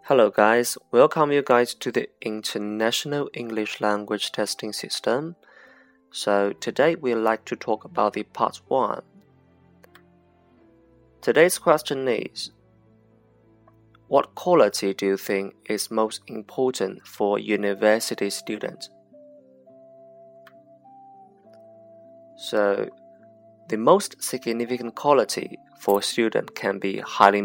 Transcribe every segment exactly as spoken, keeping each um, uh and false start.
Hello guys, welcome you guys to the International English Language Testing System. So today we'd like to talk about the part one. Today's question is, what quality do you think is most important for university students? So the most significant quality for a student can be highly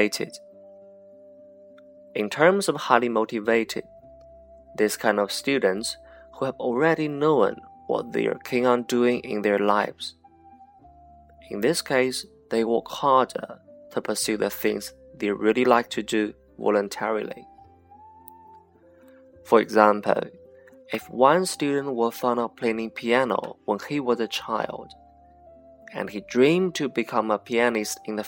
motivated.In terms of highly motivated, this kind of students who have already known what they are keen on doing in their lives. In this case, they work harder to pursue the things they really like to do voluntarily. For example, if one student was fond of playing piano when he was a child, and he dreamed to become a pianist in the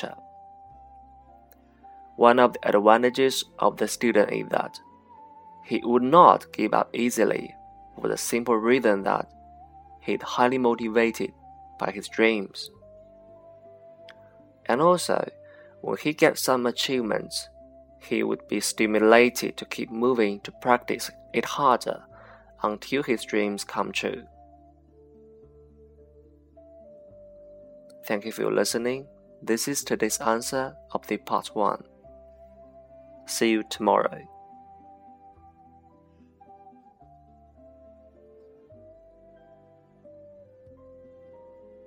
future,One of the advantages of the student is that he would not give up easily for the simple reason that he is highly motivated by his dreams. And also, when he gets some achievements, he would be stimulated to keep moving to practice it harder until his dreams come true. Thank you for listening. This is today's answer of the part one.See you tomorrow.